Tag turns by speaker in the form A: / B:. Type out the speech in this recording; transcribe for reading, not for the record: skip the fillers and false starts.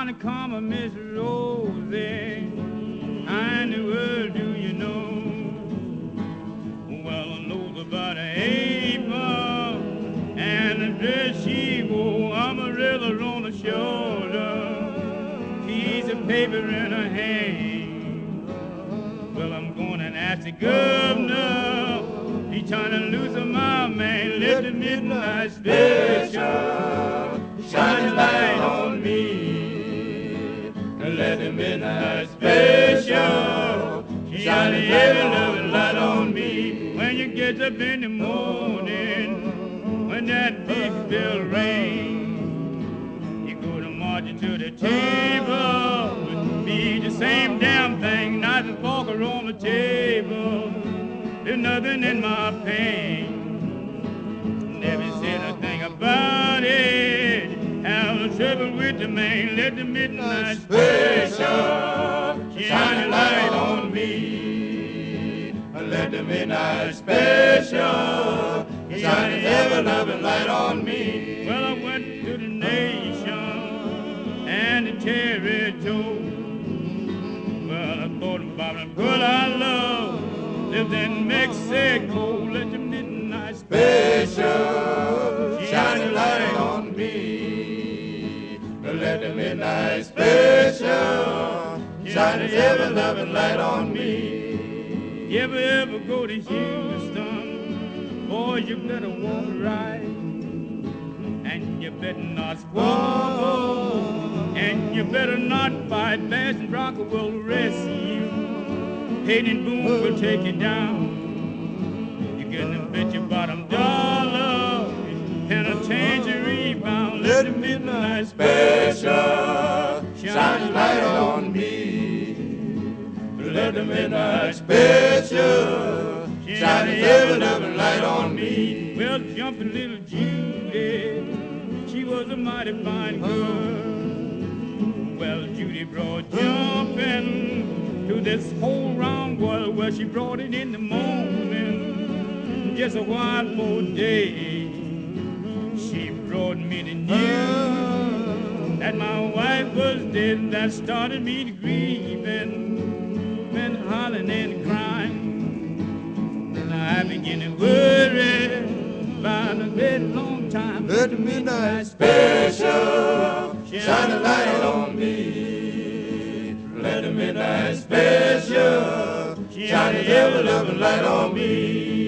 A: Honey, come, Miss Rosie, how in the world do you know? Well, I know about April and the dress she wore, umbrella on the shoulder, piece of paper in her hand. Well, I'm going to ask the governor, he's trying to loosen my man, let the midnight special shine a light on me. Let the midnight special shine a heavy loving light on me. When you get up in the morning, when that big bell rings, you go to marching to the table, be the same damn thing, knife and fork are on the table. There's nothing in my pain. Never said a thing about it. Have no trouble with the man. Let the midnight special shine a light on me. Let the midnight special shine a ever-loving light on me. Well, I went to the nation and the territory. Well, I thought about the girl I love lived in Mexico. Let the midnight special shine a light on me. Let the midnight special shine a ever-loving light on me. You ever go to Houston, boy, you better walk right, and you better not squabble, and you better not fight. Bass and Bronco will arrest you. Hayden Boone will take you down. You're gonna bet your bottom dollar and a tangerine bound. Let the midnight special shine a light on me. Let the midnight special shine a ever-loving light on me. Well, jumping little Judy, she was a mighty fine girl. Well, Judy brought jumping to this whole round world. Well, she brought it in the morning, just a while for day. She brought me the news that my wife was dead. That started me to grieving, been hollering and crying. Now I begin to worry about a very long time.
B: Let the midnight special shine a light on me. Let the midnight special shine a ever-loving light on me.